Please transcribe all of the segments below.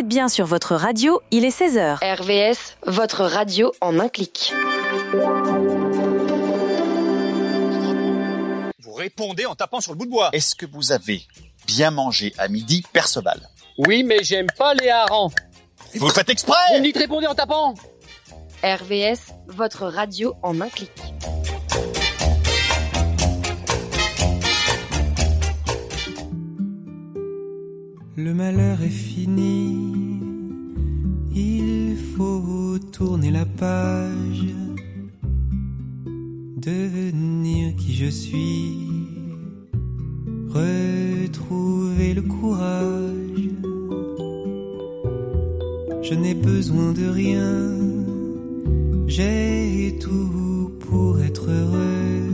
bien sur votre radio, il est 16h. RVS, votre radio en un clic. Vous répondez en tapant sur le bout de bois. Est-ce que vous avez bien mangé à midi, Perceval? Oui, mais j'aime pas les harengs. Vous le faites exprès? Vous me dites répondez en tapant. RVS, votre radio en un clic. Le malheur est fini, il faut tourner la page, devenir qui je suis, retrouver le courage. Je n'ai besoin de rien, j'ai tout pour être heureux.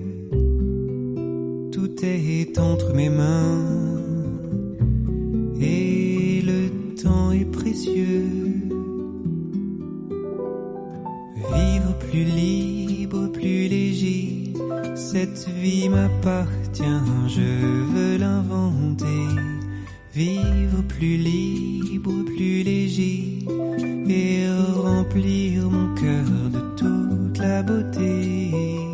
Tout est entre mes mains. Et le temps est précieux. Vivre plus libre, plus léger. Cette vie m'appartient, je veux l'inventer. Vivre plus libre, plus léger. Et remplir mon cœur de toute la beauté.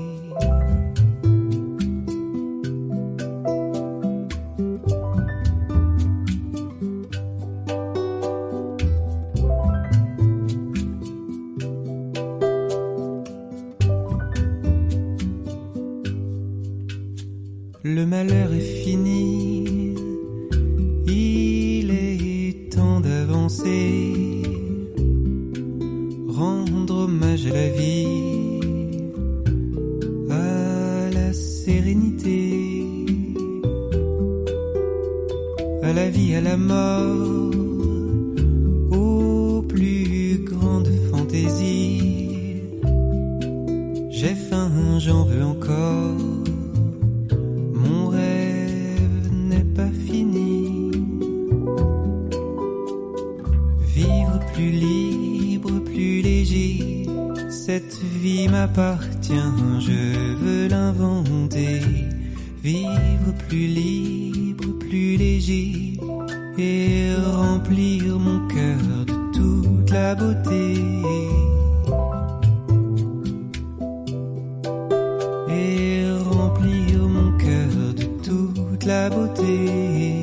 Le malheur est fini, il est temps d'avancer, rendre hommage à la vie, à la sérénité, à la vie, à la mort, aux plus grandes fantaisies. J'ai faim, j'en veux encore. Mon rêve n'est pas fini. Vivre plus libre, plus léger. Cette vie m'appartient, je veux l'inventer. Vivre plus libre, plus léger. Et remplir mon cœur de toute la beauté. Et remplir mon cœur de toute la beauté.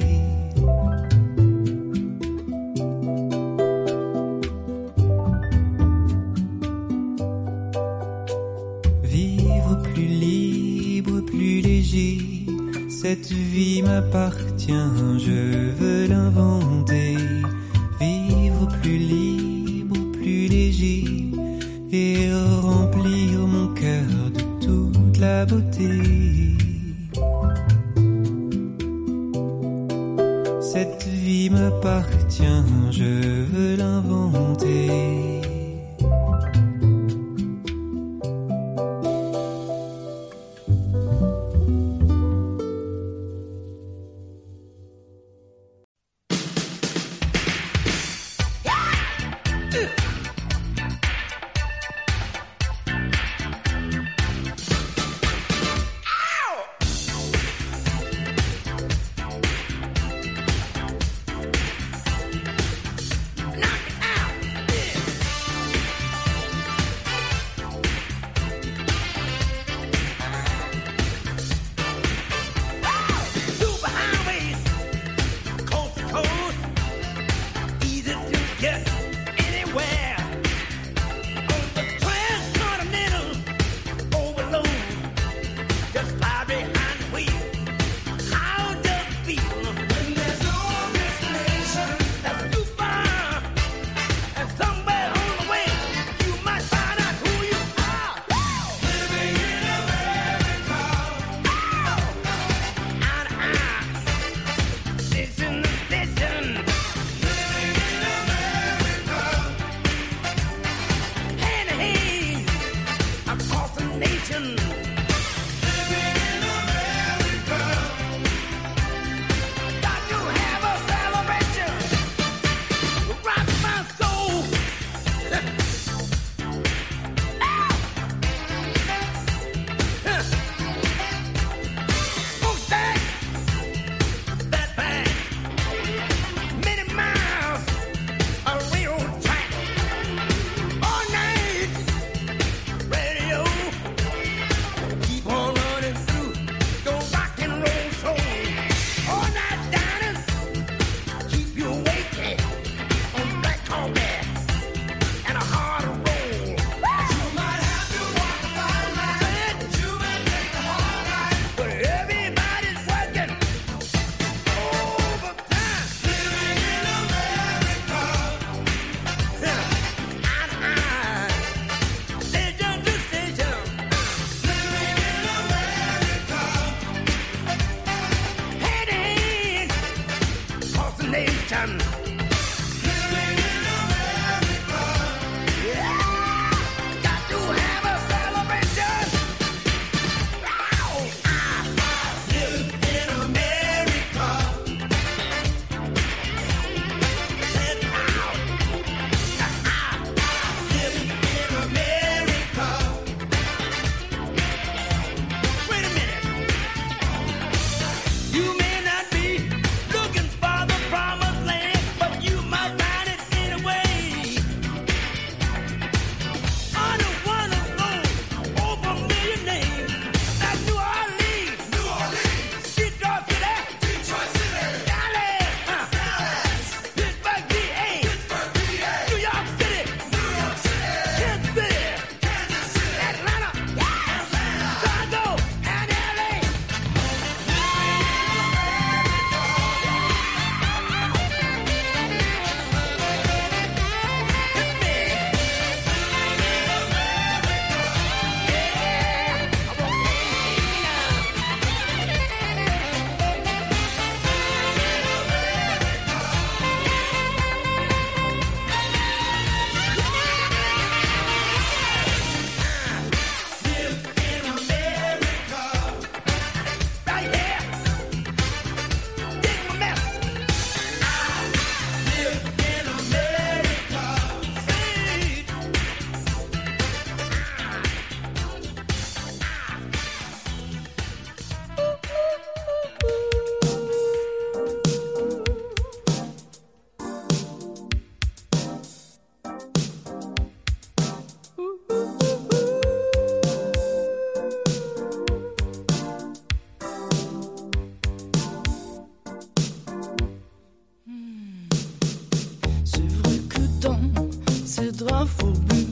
Vivre plus libre, plus léger. Cette vie m'appartient, je veux l'inventer. Vivre plus libre, plus léger. Et remplir mon cœur de toute la beauté. Cette vie m'appartient, je veux l'inventer. draps fourbus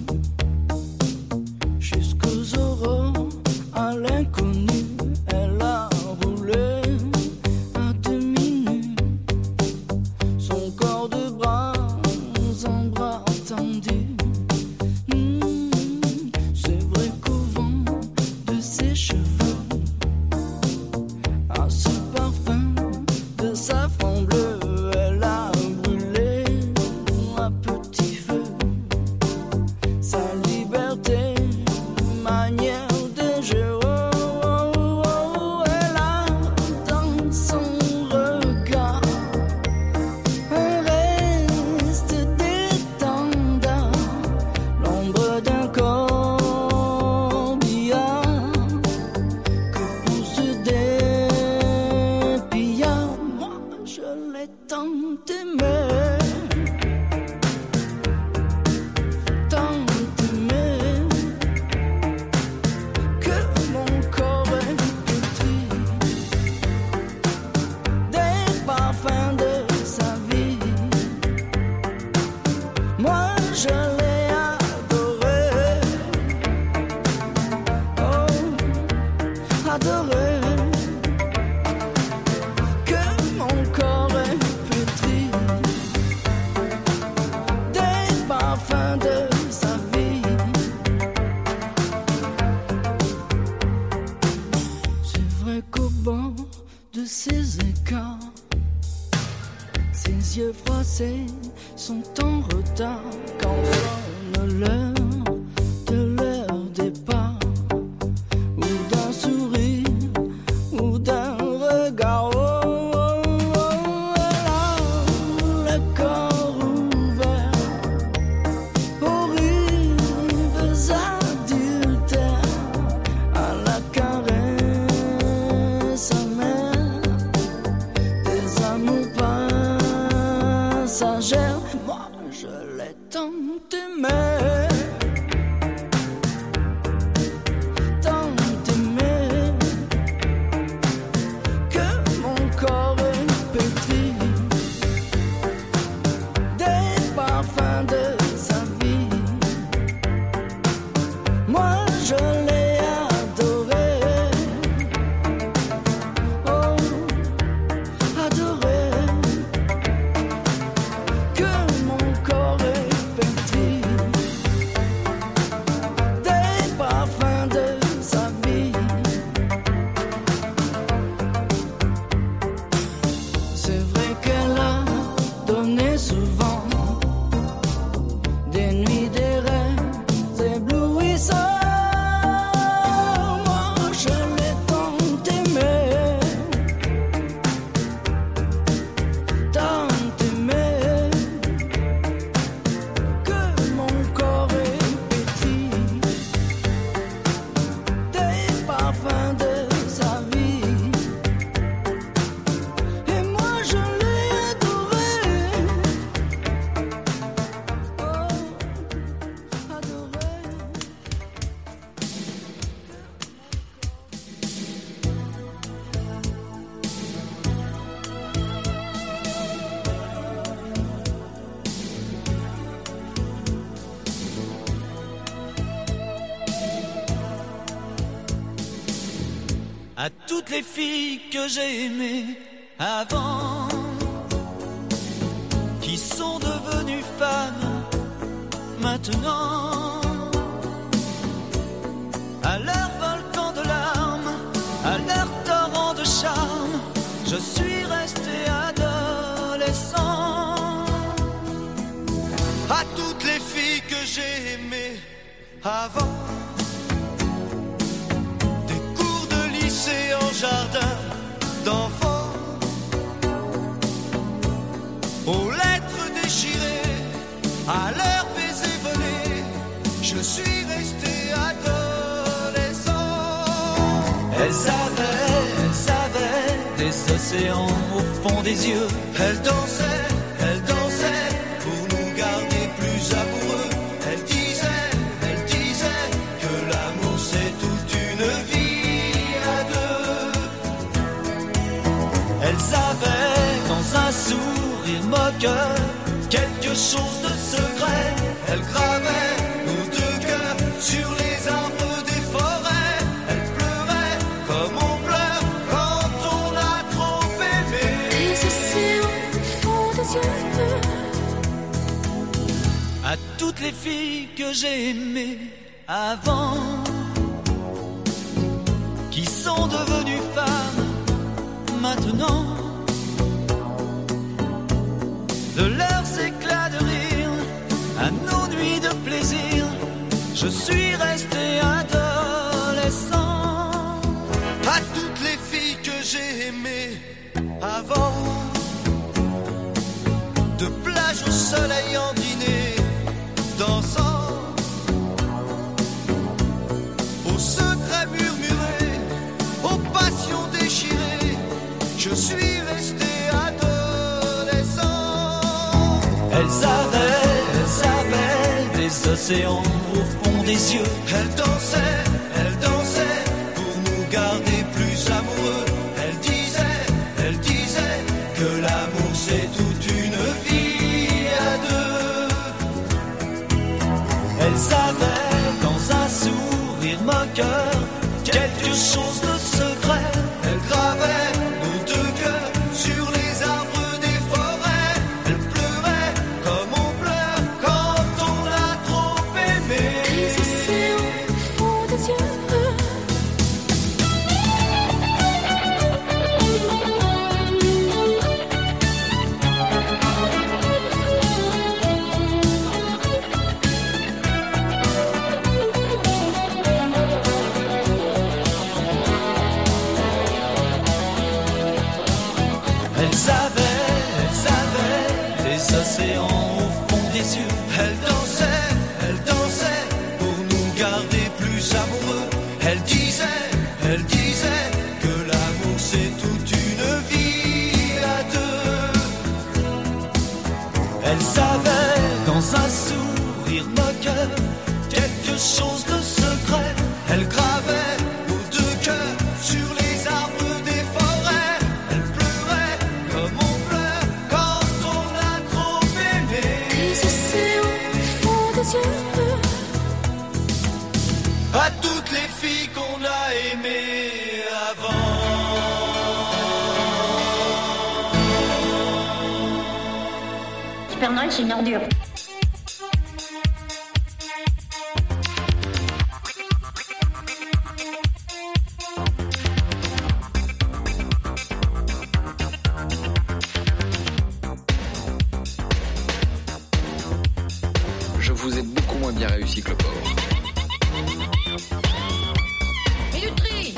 jusqu'aux aurores à l'inconnu. Elle a roulé à demi-nu, son corps de bras en bras tendus. C'est vrai qu'au vent de ses cheveux, à ce parfum de safran bleu, elle a brûlé à petit feu sa liberté, manière de jeu. Elle a dans son regard un reste d'étendard, l'ombre d'un corbillard que pousse des pillards. Moi je l'ai tant aimé, tant aimé, que mon corps est pétri des parfums de sa vie. Moi je l'ai adoré, oh, adoré, que mon corps est pétri des parfums de sa vie. C'est vrai qu'au bord de ses écarts, ses yeux froissés sont en retard quand sonne l'heure de leur départ, ou d'un sourire, ou d'un regard. Oh, oh, oh, elle a le corps ouvert aux rives adultères, à la caresse amère des amours passagères. Moi je l'ai tant aimé, tant aimé, que mon corps est pétri des parfums de sa vie. Moi je l'ai adoré, oh, adoré, que mon corps est pétri des parfums de sa vie. C'est vrai qu'elle a donné souvent des nuits, des rêves éblouissants. Moi je l'ai tant aimé, que mon corps est pétri des parfums de sa vie. Et moi je l'ai adoré, oh, adoré. À toutes les filles que j'ai aimées avant, qui sont devenues femmes maintenant, à leur volcan de larmes, à leur torrent de charme, je suis resté adolescent. À toutes les filles que j'ai aimées avant, c'est en jardin d'enfants, aux lettres déchirées, à leurs baisers volés, je suis resté adolescent. Elles avaient des océans au fond des yeux. Elles dansaient pour nous garder plus amoureux. Elles disaient que l'amour c'est toute une vie à deux. Elles avaient dans un sourire moqueur quelque chose de secret. Elles gravaient toutes les filles que j'ai aimées avant, qui sont devenues femmes maintenant, de leurs éclats de rire à nos nuits de plaisir, je suis resté adolescent. À toutes les filles que j'ai aimées avant, de plage au soleil en dîner, dansant, aux secrets murmurés, aux passions déchirées, je suis resté adolescent. Elles avaient des océans au fond des yeux. Elles dansaient pour nous garder plus amoureux. Elles disaient que l'amour c'est toute une vie à deux. Elles avaient dans un sourire moqueur quelque chose de secret. Elles gravaient nos deux cœurs sur les arbres des forêts. Elles pleuraient comme on pleure quand on a trop aimé. Les océans au fond des yeux. Elles avaient des océans au fond des yeux. Elles dansaient pour nous garder plus amoureux. Elles disaient que l'amour c'est toute une vie à deux. Elles avaient dans un sourire moqueur quelque chose de secret. Elles gravaient nos deux cœurs sur les arbres des forêts. Elles pleuraient comme on pleure quand on a trop aimé. Les océans au fond des yeux. À toutes les filles qu'on a aimées avant. Père Noël, c'est une ordure. Je vous ai beaucoup moins bien réussi que le pauvre. Minuterie.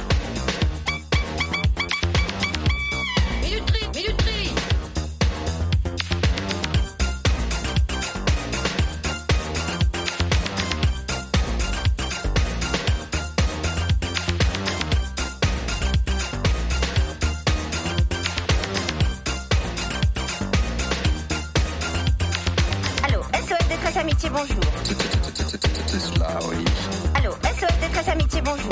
Allô, SOS Détresse Amitié, bonjour. Allô, SOS Détresse Amitié, bonjour.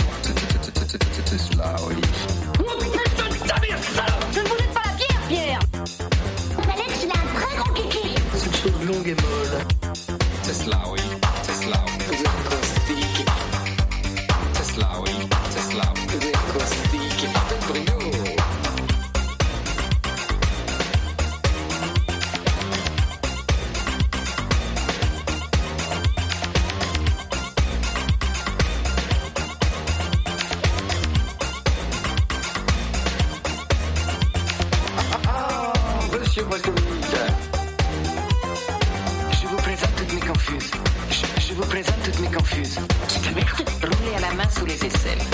Je ne vous laisse pas la pierre, Pierre. Alex, il a un très grand kiki. Cette chose longue et molle. Tesla, oui. Tesla, oui. Tesla, oui. Tesla, oui. Brio. Monsieur Boisdonique, je vous présente toutes mes confuses. Je vous présente toutes mes confuses. Roulez à la main sous les aisselles.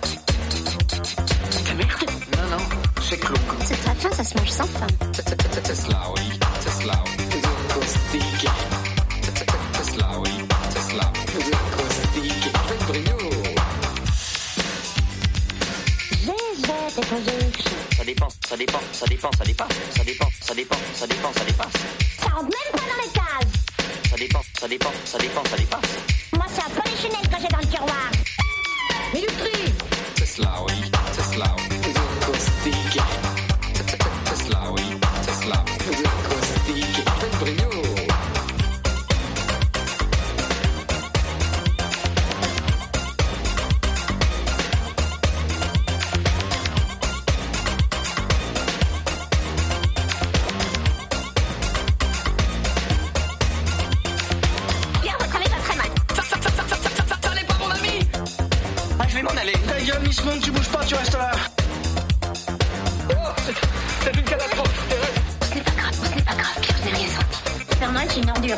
Non, non, c'est cloque. C'est très fin, ça se mange sans fin. Tesla, oui. Tesla, oui. Caustique. Tesla, oui. Tesla. Caustique. Brio. Ça Ça rentre même pas dans les cases. Moi, c'est un polichinelle que j'ai dans le tiroir. Minuterie. Tesla, oui. Tesla, oui. Caustique. Tesla, oui. Tesla. Caustique. Brio. Pierre, votre secondes, tu bouges pas, tu restes là. Oh, c'est une catastrophe. Ce n'est pas grave, Pierre, je n'ai rien senti. Fernand est une ordure.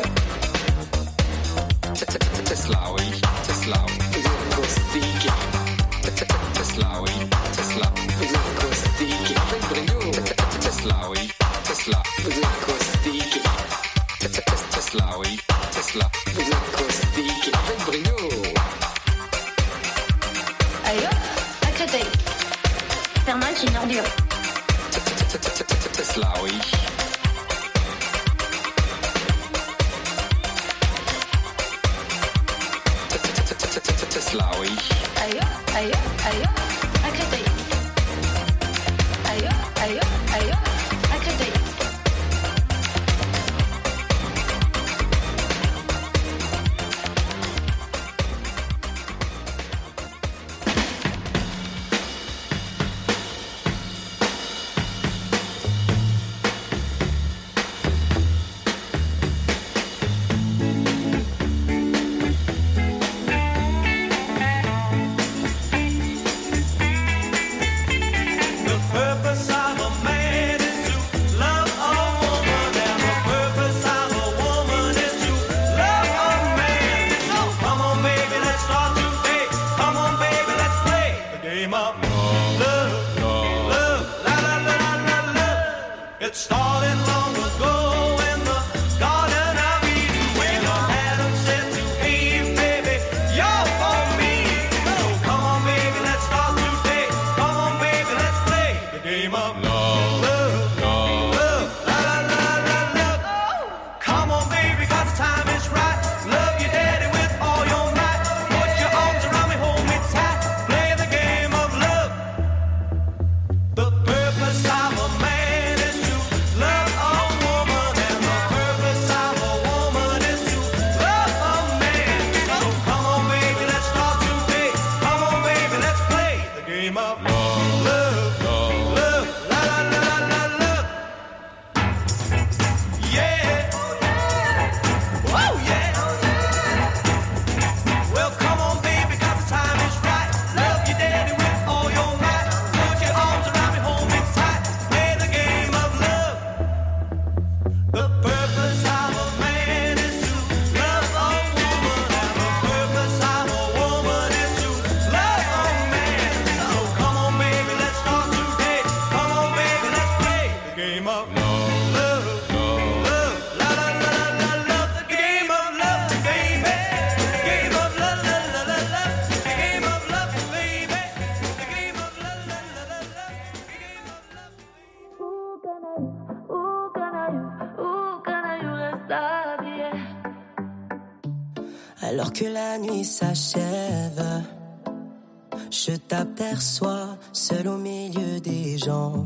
Tesla, oui, Tesla, Costique. Tesla, oui, Tesla, Costique. Avec brio. Tesla, oui, Tesla, Costique. Tesla, oui, Tesla, Costique. Avec brio. Allez hop, à Créteil. Fernand est une ordure. Tesla, oui. Tesla, oui. Allez hop, à Créteil. Allez hop, à Créteil. Alors que la nuit s'achève, je t'aperçois seul au milieu des gens.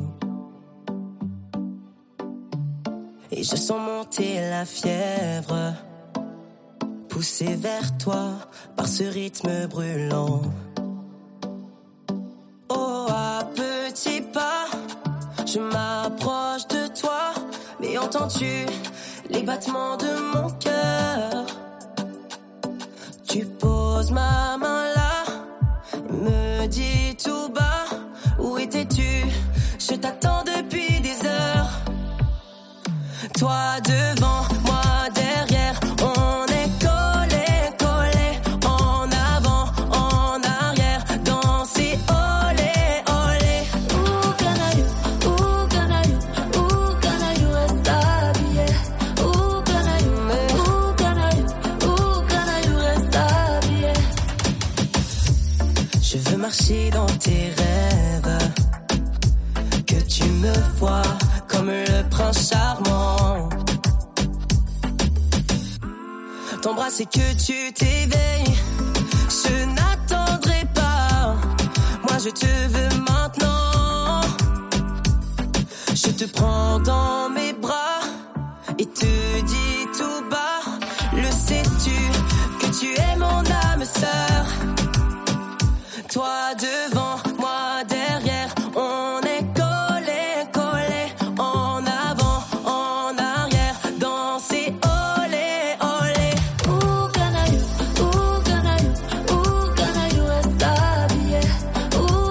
Et je sens monter la fièvre, poussé vers toi par ce rythme brûlant. Oh, à petits pas, je m'approche de toi, mais entends-tu les battements de mon cœur? Tu poses ma main là, et me dis tout bas, où étais-tu? Je t'attends depuis des heures. Toi devant, moi derrière, on est collés, collés, en avant, en arrière, danser, olé, olé. Où can you reste habillé? Où can you reste habillé? Je veux marcher dans tes rêves, que tu me vois comme le prince charmant. T'embrasser que tu t'éveilles, je n'attendrai pas. Moi je te veux maintenant. Je te prends dans mes bras et te dis tout bas, le sais-tu que tu es mon âme sœur? Toi devant, moi derrière, on est collés, collés, en avant, en arrière, danser, olé, olé. Où can you reste habillé? Où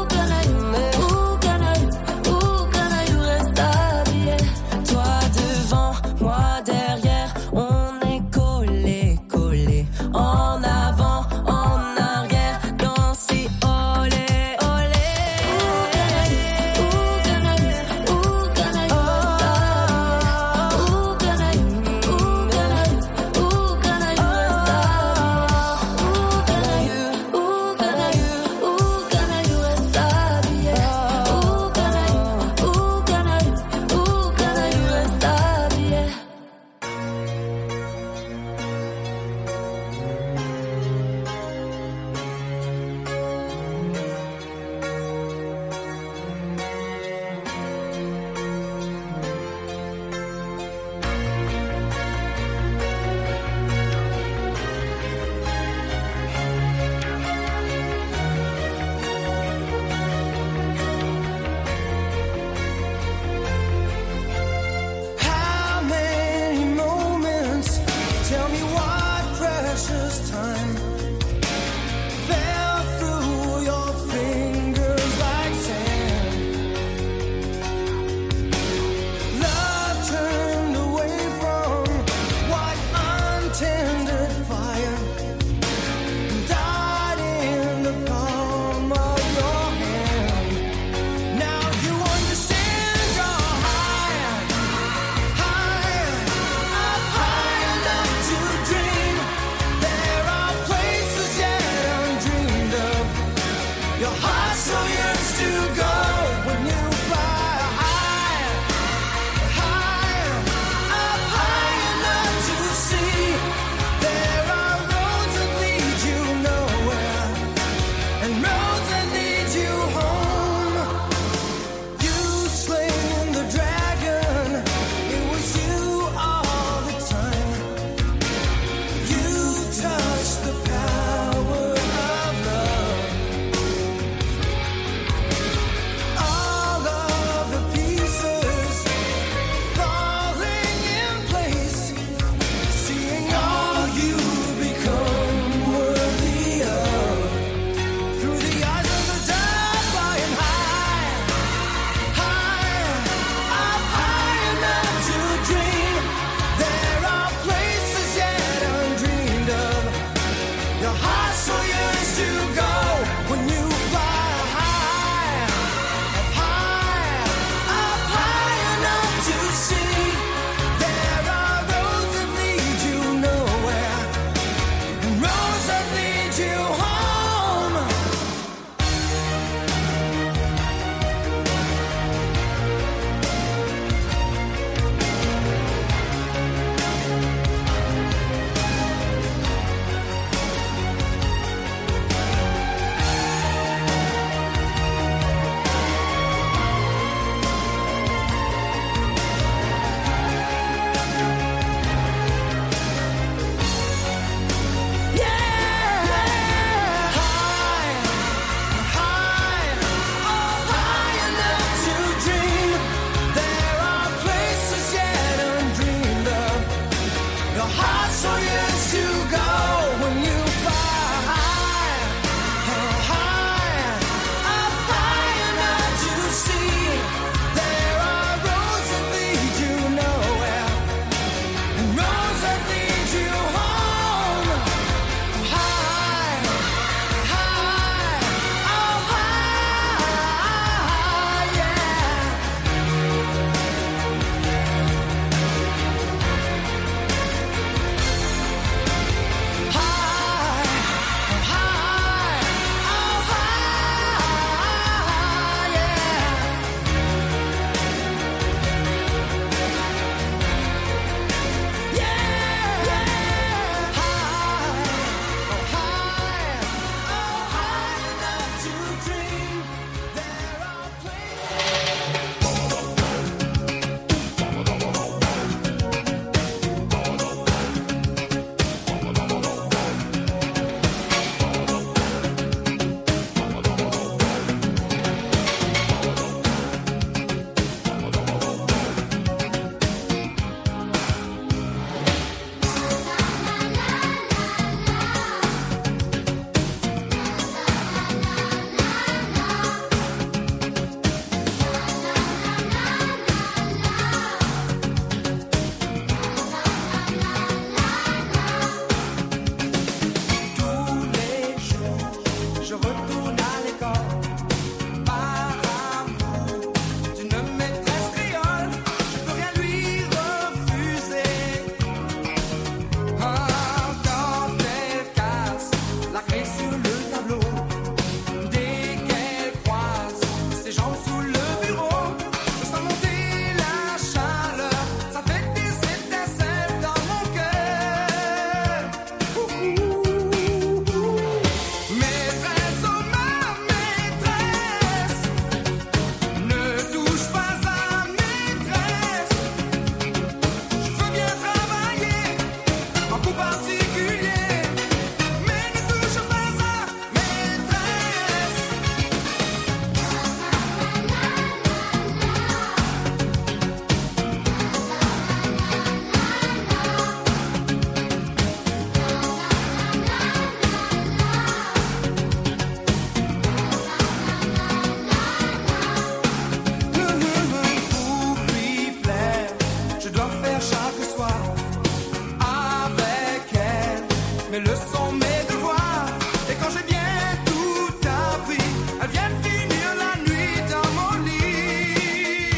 mes leçons, mes devoirs. Et quand j'ai bien tout appris, elles viennent finir la nuit dans mon lit.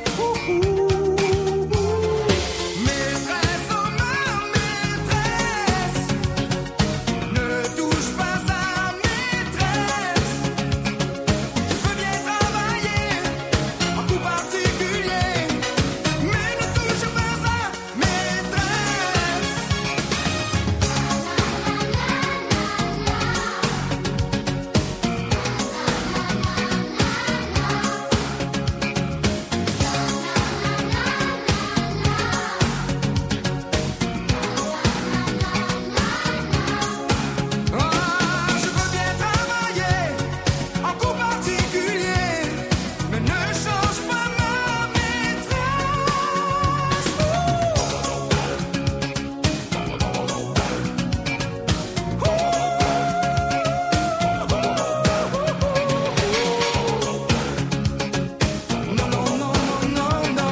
Maîtresse, oh ma maîtresse, ne touche pas à maîtresse. Je veux bien travailler en tout particulier, mais ne touche pas à maîtresse. Ah, je veux bien travailler en coup particulier, mais ne change pas ma maîtresse. Non, non, non, non, non, non.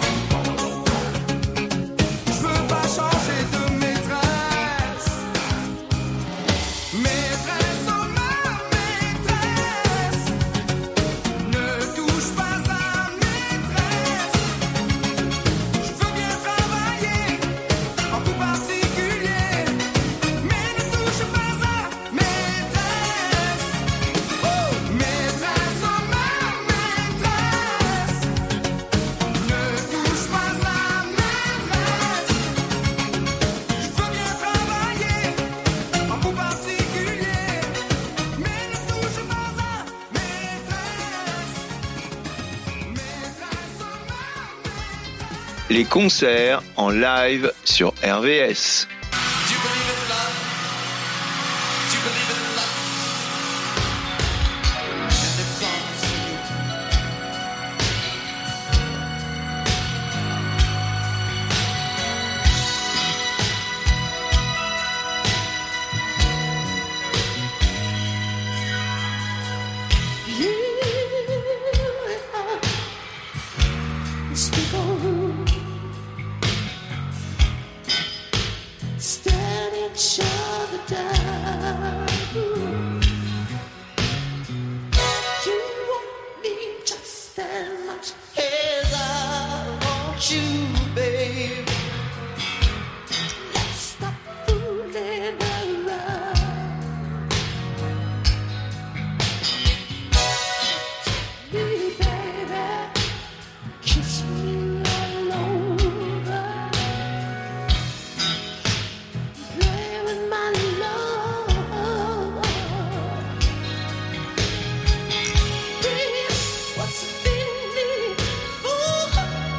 Je veux pas changer de maîtresse. Maîtresse, oh ma maîtresse, ne touche pas à maîtresse. Je veux bien travailler en coup particulier, mais ne touche pas à maîtresse. Maîtresse, oh ma maîtresse, ne touche pas à maîtresse. Je veux bien travailler en coup particulier, mais ne touche pas à maîtresse. Maîtresse, oh ma maîtresse. Les concerts en live sur RVS. Do you believe in love? Do you believe in love? And it comes to you. Stand each other down. You want me just as much as I want you, babe. Let's stop fooling around. Me, baby, kiss me all over. Play with my love. Baby, what's it in me? Ooh,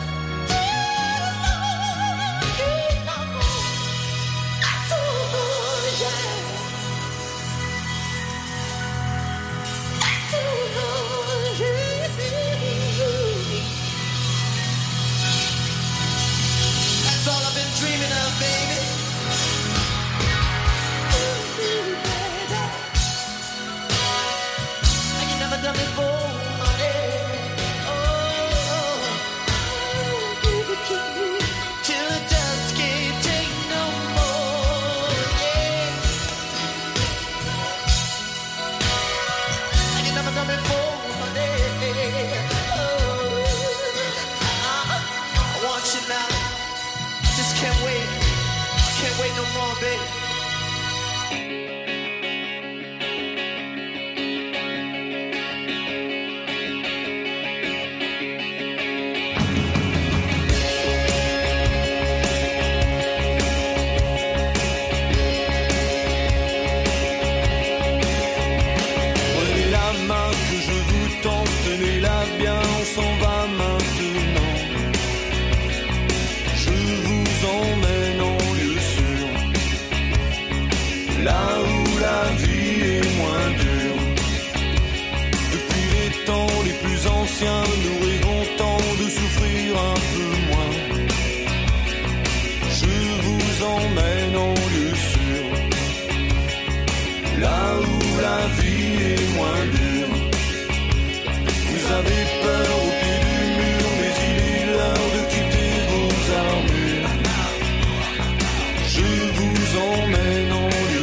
That's all I've been dreaming of, baby. Like you never done before, honey. Oh, give it to me till I just can't take no more. Yeah. Like you never done before, honey. Oh, I want you now. Just can't wait. Can't wait no more, baby. Prenez la main que je vous tends, tenez-la bien, on s'en va maintenant. Je vous emmène en lieu sûr, là où la vie est moins dure. Depuis les temps les plus anciens, nous rêvons tant de souffrir un peu moins. Je vous emmène en lieu sûr, là où la vie est moins dure. Vous avez peur au pied du mur, mais il est l'heure de quitter vos armures. Je vous emmène en lieu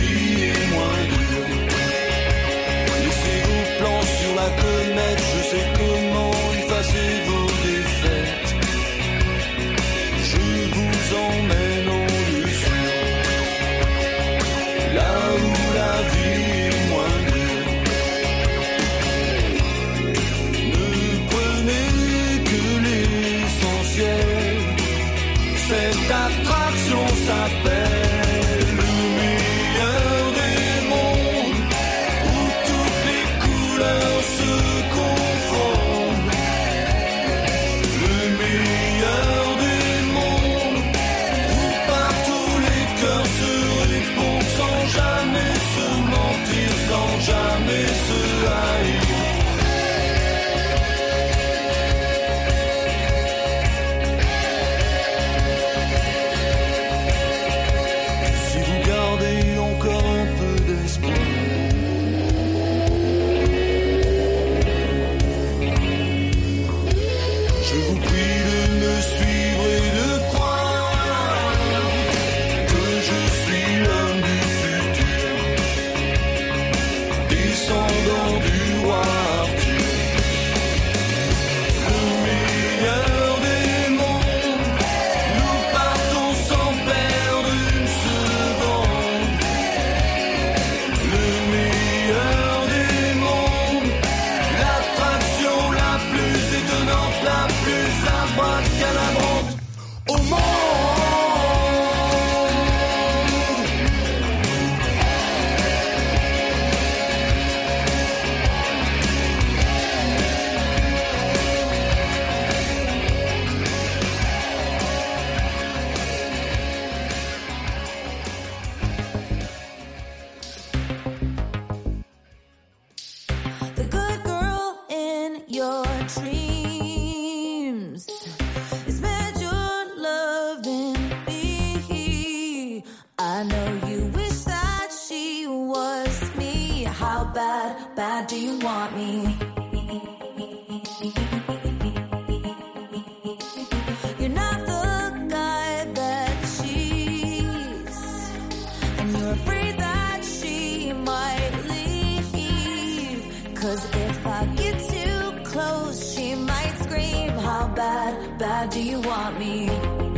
vie est moins dure. Laissez vos plans sur la comète, je sais comment effacer vos défaites. Je vous emmène en lieu sûr, là où la vie est moins dure. Ne prenez que l'essentiel, cette attraction s'appelle le meilleur des mondes, où toutes les couleurs se confondent. Le meilleur des mondes, où partout les cœurs se répondent sans jamais se mentir, sans jamais se haïr. Si vous gardez encore un peu d'espoir, je vous prie de me suivre et de croire que je suis l'homme du futur, descendant du roi Arthur. Le meilleur des mondes, nous partons sans perdre une seconde. Le meilleur des mondes, l'attraction la plus étonnante, la plus abracadabrante au monde. The good girl in your dreams is meant your loving me. I know you wish that she was me. How bad, bad do you want me? You're not the guy that cheats, and you're afraid that she might leave. 'Cause if I get too close, she might scream. How bad, bad do you want me?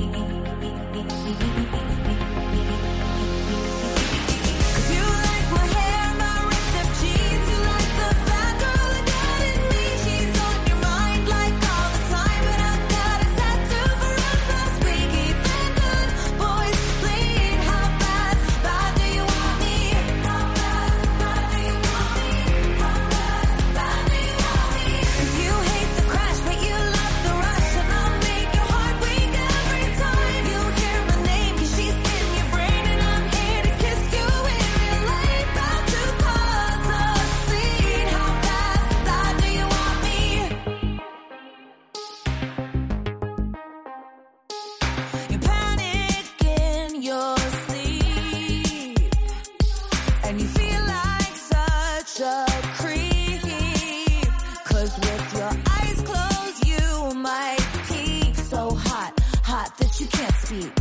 'Cause you like my hair, my ripped up jeans. You like the bad girl that got in me. She's on your mind like all the time. And I've got a tattoo for us last week. Keep the good boys bleed. How bad, bad do you want me? How bad, bad do you want me? How bad, bad do you want me? 'Cause you hate the crash, but you love the rush. And I'll make your heart weak every time you hear my name. 'Cause she's in your brain and I'm here to kiss you in real life. About to cause a scene. How bad, bad do you want me? You panic in your sleep, and you feel like such a creep. 'Cause with your eyes closed, you might peek so hot, hot that you can't speak.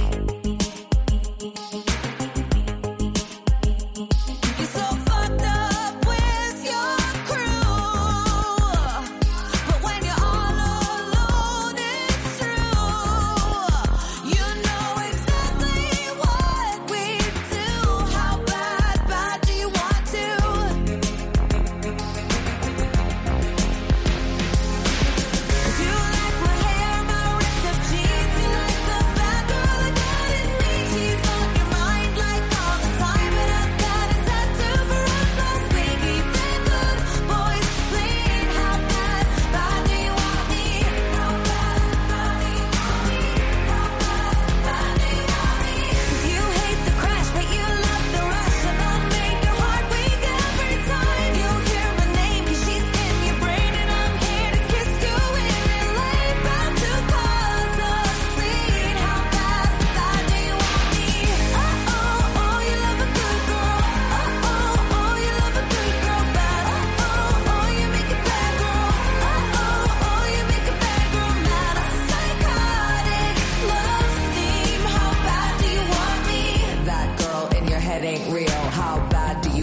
You're so fucked up with your crew, but when you're all alone, it's true. You know exactly what we do. How bad, bad do you want to?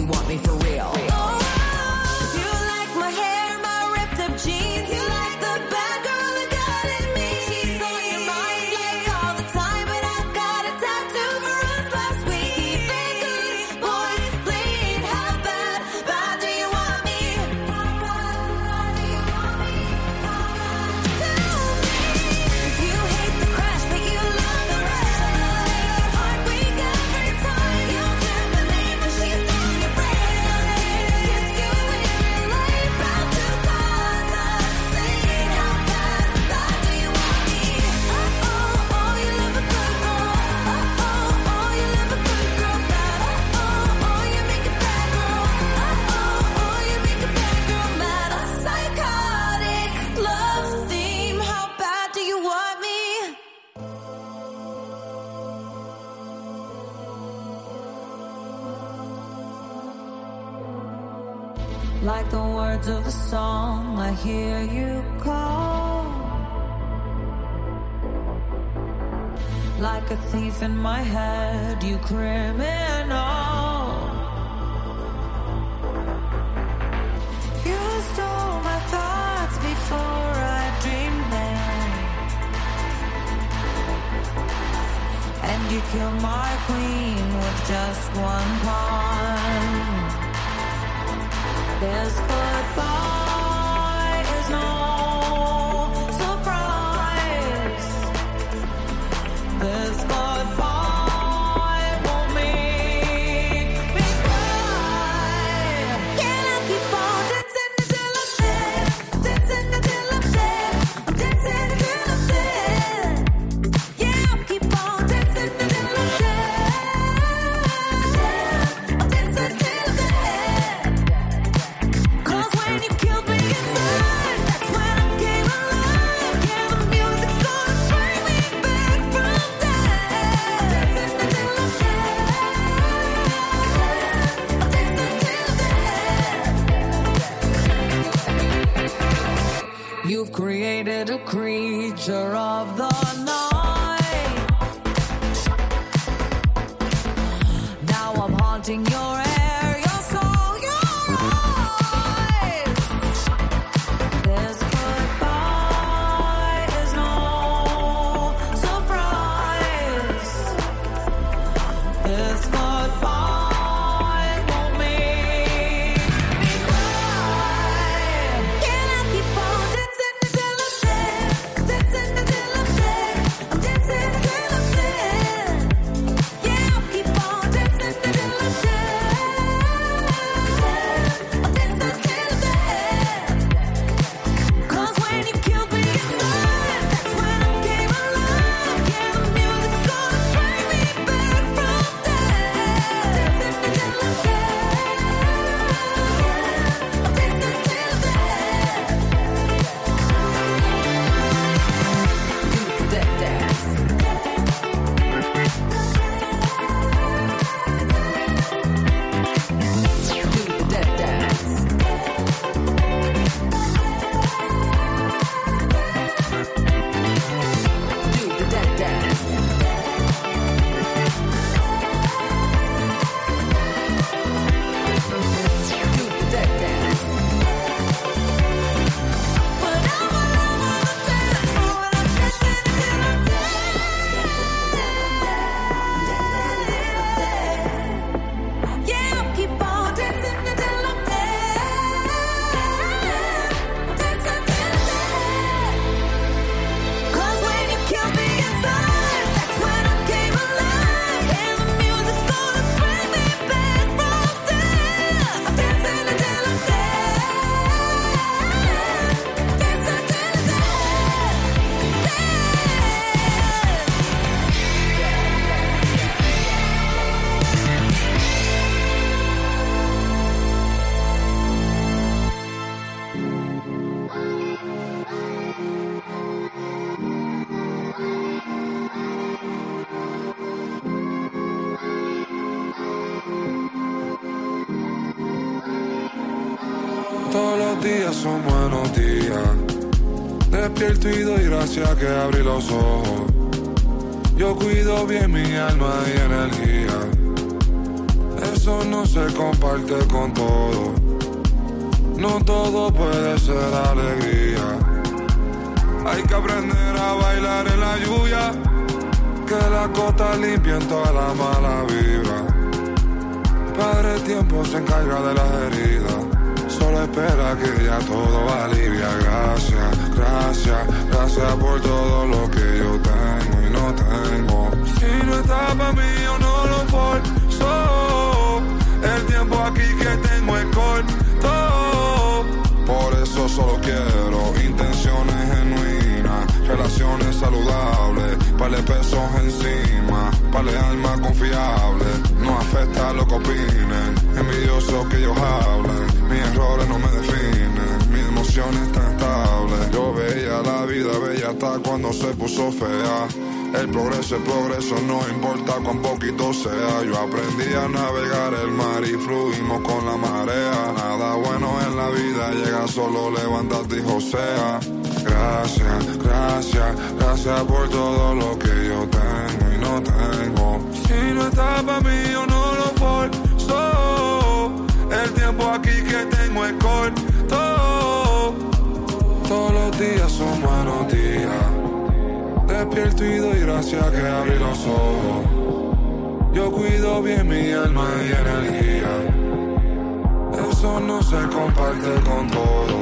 want me for real? Oh, you like my hair, my ripped up jeans. You like the bad girl that got in me. She's on your mind like all the time, but I got a tattoo for us last week. Keeping good boys playing. How bad do you want me? How bad do you want me? How bad? Tell me if you hate the crash, but you love the ride. Heartbreak every time. You can't believe when she's on your brain. Kiss you in your life, bound to cause a scene. How bad do you want me? Oh, you love a good girl. Oh, you love a good girl. Bad. Oh, you make a bad girl. Oh, you make a bad girl mad. A psychotic love theme. How bad do you want me? Like the words of a song, I hear you call. Like a thief in my head, you criminal. You stole my thoughts before I dreamed them, and you killed my queen with just one pawn. This goodbye is no surprise. This goodbye won't make me cry. Can I keep on dancing until I'm dead? Dancing until I'm dead. I'm dancing until I'm dead. Yeah, I'll keep on dancing until I'm dead. I'll dance until I'm dead. Cause when you killed me inside, that's when I came alive. Yeah, the music's gonna bring me back from death. Dancing until I'm dead. I'll dance until I'm dead. You've created a creature of the night. Now I'm haunting your air, your soul, your eyes. This goodbye is no surprise. This goodbye won't make me cry. Can I keep on dancing until I'm dead? Dancing until I'm dead. I'm dancing until I'm dead. Yeah, I'll keep on dancing until I'm dead. I'll dance until I'm dead. Cause when you killed me inside, that's when I came alive. Yeah, the music's gonna bring me back from death. Dancing until I'm dead. I'll dance until I'm dead. Do that dance. Do that dance. Do that dance. Do that dance. But I'm all over the dance floor and I'm dancing until I'm dead. Yeah, I'll keep on dancing until I'm dead. Dance until I'm dead. Cause when you killed me inside, that's when I came alive. And the music's gonna bring me back from death. I'm dancing until I'm dead. Dance until I'm Todos los días son buenos días. Despierto y doy gracias que abrí los ojos. Yo cuido bien mi alma y energía. Es Eso no se comparte con todo. No todo puede ser alegría. Hay que aprender a bailar en la lluvia, que la costa limpien toda la mala vibra. Padre tiempo se encarga de las heridas, solo espera que ya todo alivia. Gracias, gracias, gracias por todo lo que yo tengo y no tengo. Si no está pa' mí yo no lo forzo. El tiempo aquí que tengo es corto. Por eso solo quiero intenciones genuinas, relaciones saludables, pa'le pesos encima, pa'le alma confiable. No afecta lo que opinen, envidiosos que ellos hablen. Mis errores no me definen, mis emociones tan estables. Yo veía la vida bella hasta cuando se puso fea. El progreso, no importa cuán poquito sea. Yo aprendí a navegar el mar y fluimos con la marea. Nada bueno en la vida llega, solo levántate y josea. Gracias, gracias, gracias por todo lo que yo tengo y no tengo. Si no está pa' mí yo no lo forzo. El tiempo aquí que tengo es corto. Todos los días son buenos días. Despierto y doy gracias que abrí los ojos. Yo cuido bien mi alma y energía. Eso no se comparte con todo.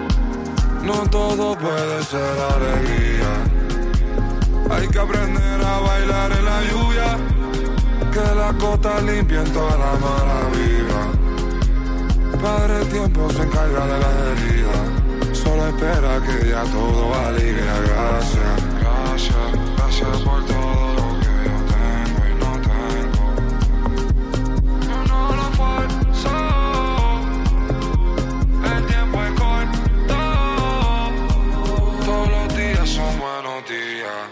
No todo puede ser alegría. Hay que aprender a bailar en la lluvia, que la costa limpien toda la mala vibra. Padre tiempo se encarga de las heridas, solo espera que ya todo alivia. Gracias, gracias, gracias por todo lo que yo tengo y no tengo. Yo no lo forzo. El tiempo es corto. Todos los días son buenos días.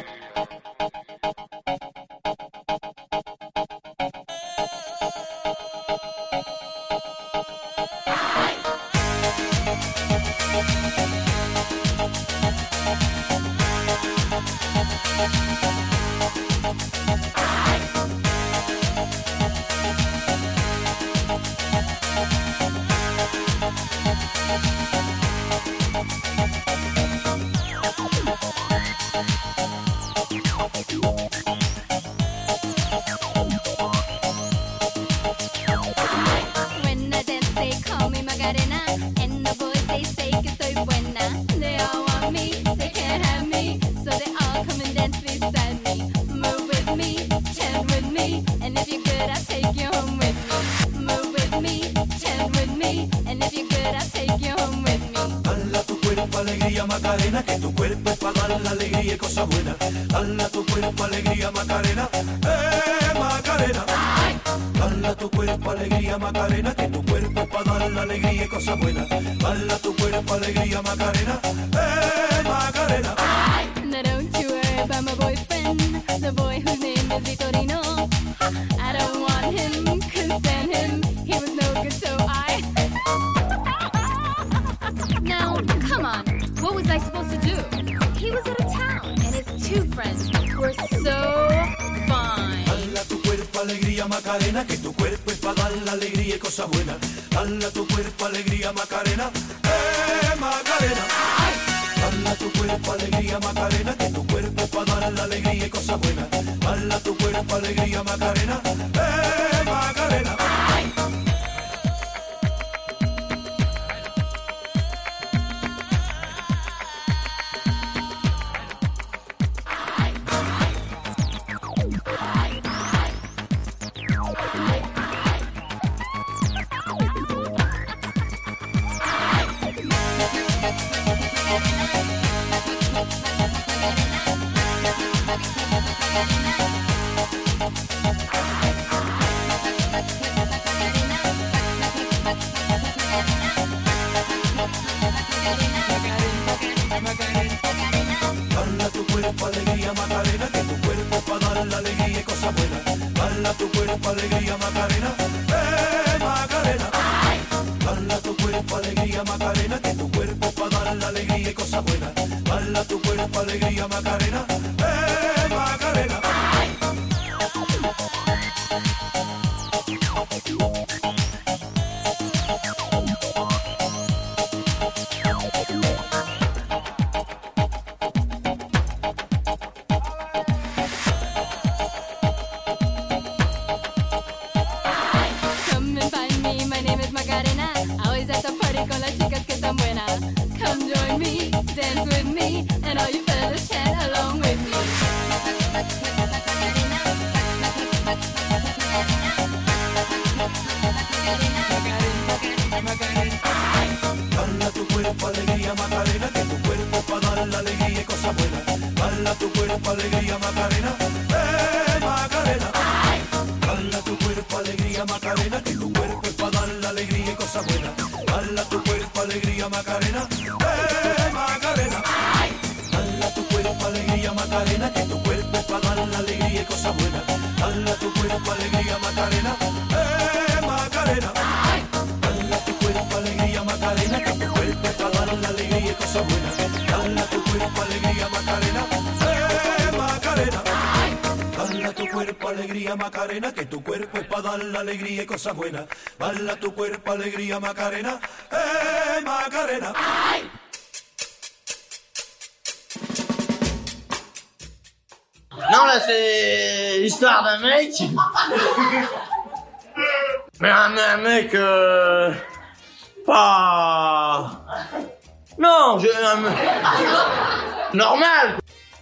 Macarena, que tu cuerpo es para dar la alegría y cosas buenas. Dale a tu cuerpo alegría, Macarena, Macarena. Dale a tu cuerpo alegría, Macarena, que tu cuerpo es para dar la alegría y cosas buenas. Dale a tu cuerpo alegría, Macarena, Macarena. Now don't you worry about my boyfriend, the boy whose name is Vitorino. I don't want him, couldn't stand him, he was no good, so I... Now, come on. What was I supposed to do? He was out of town, and his two friends were so fine. Dale a tu cuerpo alegría, Macarena, que tu cuerpo es para dar la alegría y cosas buenas. Dale a tu cuerpo alegría, Macarena, Macarena. Dale a tu cuerpo alegría, Macarena, que tu cuerpo es para dar la alegría y cosas buenas. Dale a tu cuerpo alegría, Macarena, Macarena. Dale a tu cuerpo alegría, Macarena, que tu cuerpo es para dar la alegría y cosas buenas. Dale a tu cuerpo alegría, Macarena, Macarena. Dale a tu cuerpo alegría, Macarena, que tu cuerpo es para dar la alegría y cosas buenas. Dale a tu cuerpo alegría, Macarena, Macarena. and all you fellas chat along with me. Bala tu cuerpo, alegría, Macarena, que tu cuerpo pa' dar la alegría y cosas buenas. Bala tu cuerpo, alegría, Macarena, Macarena. Bala tu cuerpo, alegría, Macarena, que tu cuerpo es pa' dar la alegría y cosas buenas. Bala tu cuerpo, alegría, Macarena, Macarena. Bala tu cuerpo, alegría, Macarena, que tu cuerpo es pa' dar la alegría y cosas buenas. Bala tu cuerpo, alegría, Macarena, Macarena. Bala tu cuerpo, alegría, Macarena, que tu cuerpo es pa' dar la alegría y cosas buenas. Bala tu cuerpo, alegría, Macarena, Macarena. Bala tu cuerpo, alegría, Macarena, que tu cuerpo es pa' dar la alegría y cosas buenas. Bala tu cuerpo, alegría, Macarena, Macarena. Non, là, c'est l'histoire d'un mec. Mais un mec, pas... Non, normal.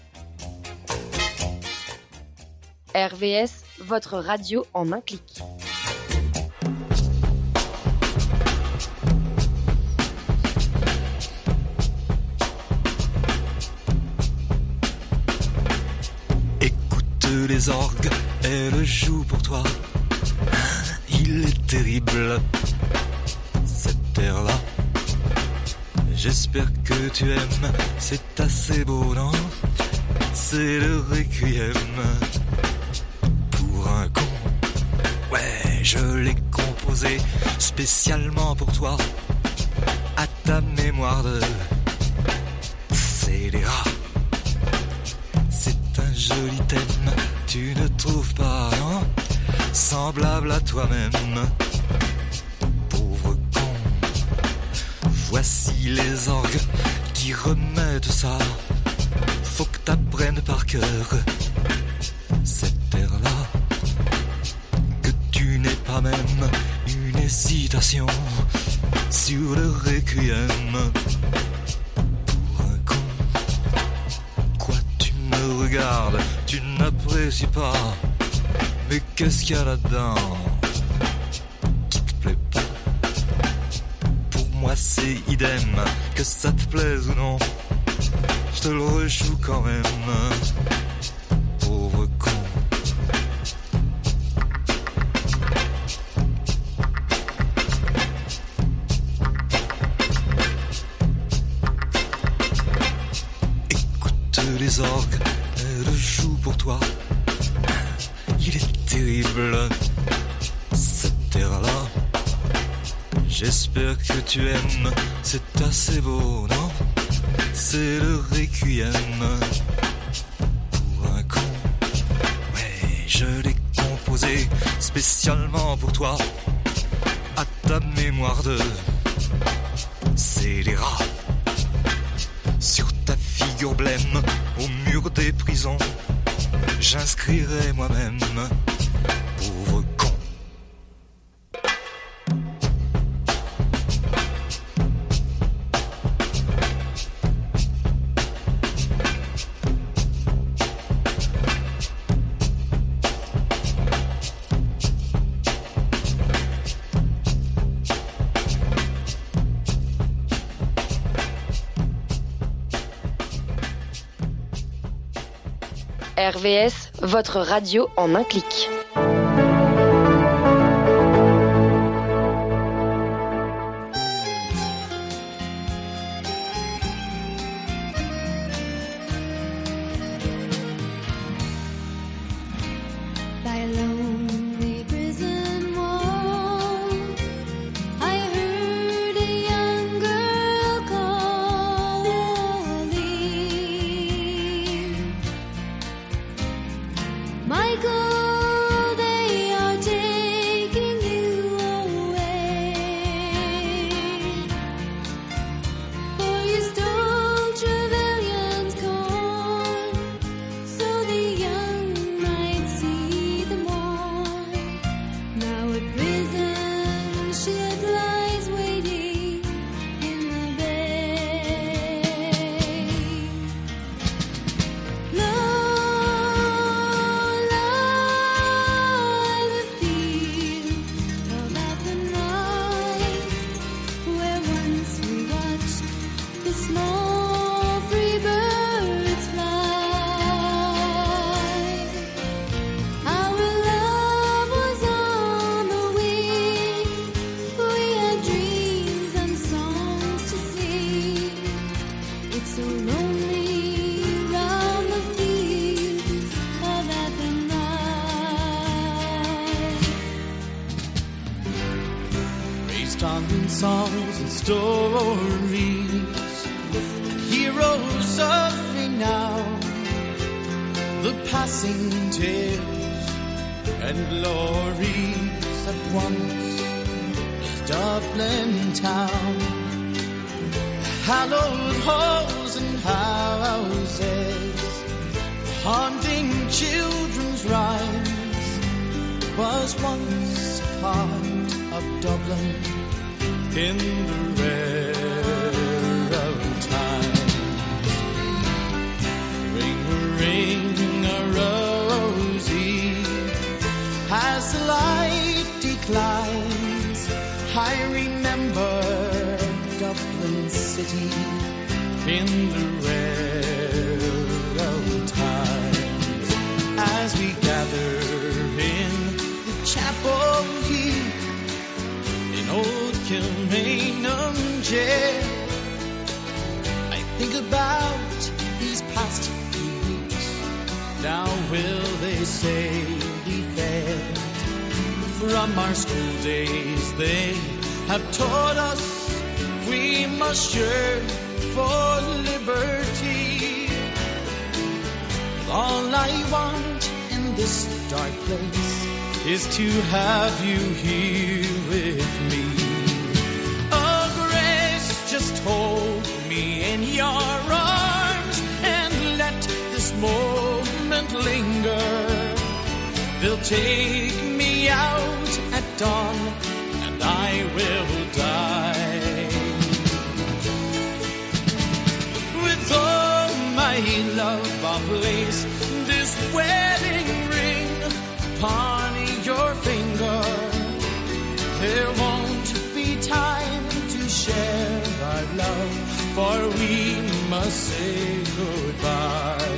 RVS, votre radio en un clic. Les orgues, elle joue pour toi. Il est terrible, cette terre-là. J'espère que tu aimes, c'est assez beau, non? C'est le requiem pour un con. Ouais, je l'ai composé spécialement pour toi, à ta mémoire de scélérat. C'est un joli thème, tu ne trouves pas, non? Semblable à toi-même, pauvre con. Voici les orgues qui remettent ça. Faut que t'apprennes par cœur cette terre-là. Que tu n'aies pas même une hésitation sur le requiem. Regarde, tu n'apprécies pas. Mais qu'est-ce qu'il y a là-dedans qui te plaît pas? Pour moi c'est idem, que ça te plaise ou non, je te le rejoue quand même, pauvre con. Écoute les orgues, elle joue pour toi. Il est terrible, cette terre-là. J'espère que tu aimes, c'est assez beau, non? C'est le requiem pour un con. Ouais, je l'ai composé spécialement pour toi, à ta mémoire de scélérat. Sur ta figure blême, au mur des prisons, j'inscrirai moi-même, pauvre con. RVS, votre radio en un clic. Michael based on songs and stories, heroes of renown, the passing tales and glories that once was Dublin town. Hallowed halls and houses, haunting children's rhymes, was once a part of Dublin in the railroad times. Ring, ring, a rosy, as the light declines, I remember Dublin City in the railroad times, as we gather in the chapel here in old Kilmainham jail. I think about these past few weeks. Now will they say we failed? From our school days they have taught us we must yearn for liberty. All I want in this dark place is to have you here with me. Oh, Grace, just hold me in your arms and let this moment linger. They'll take me out at dawn and I will die. With all my love I'll place this wedding ring upon your finger. There won't be time to share our love, for we must say goodbye.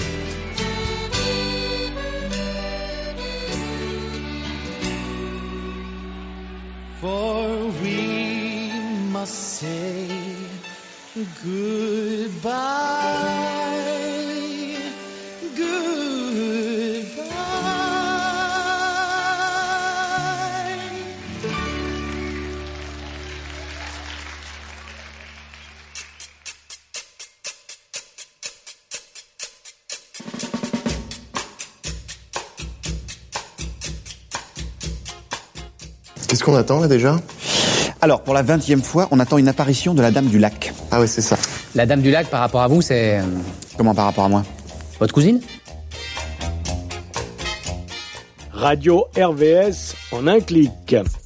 For we must say goodbye, goodbye. Qu'est-ce qu'on attend là déjà ? Alors, pour la 20e fois, on attend une apparition de la Dame du Lac. Ah ouais, c'est ça. La Dame du Lac, par rapport à vous, c'est... Comment par rapport à moi ? Votre cousine ? Radio RVS en un clic.